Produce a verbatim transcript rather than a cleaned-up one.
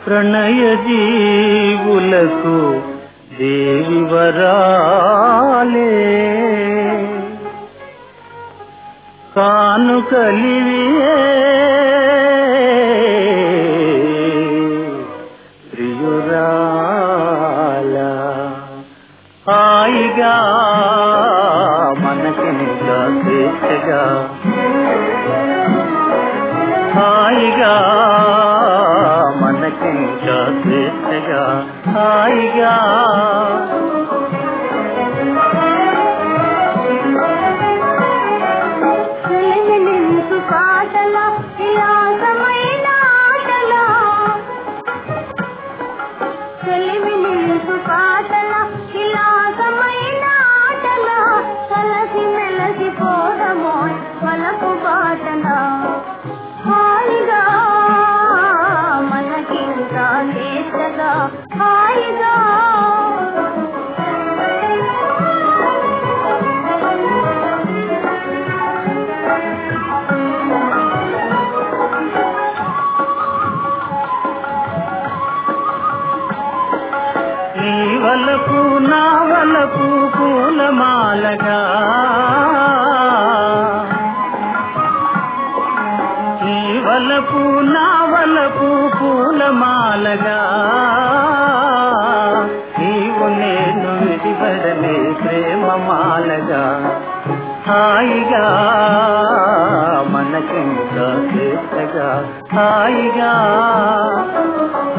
ప్రణయ జీవులకు దేవి వరాలే కానుకలివియే ప్రియురాల హాయిగా మనకింకా స్వేచ్ఛగా హాయిగా మనకింకా స్వేచ్ఛగా హాయిగా వలపు నా వలపు పూలమాలగా నీ వలపు నా వలపు పూలమాలగా నీవు నేను విడివడలే ప్రేమమాలగా హాయిగా మనకింకా స్వేచ్ఛగా హాయిగా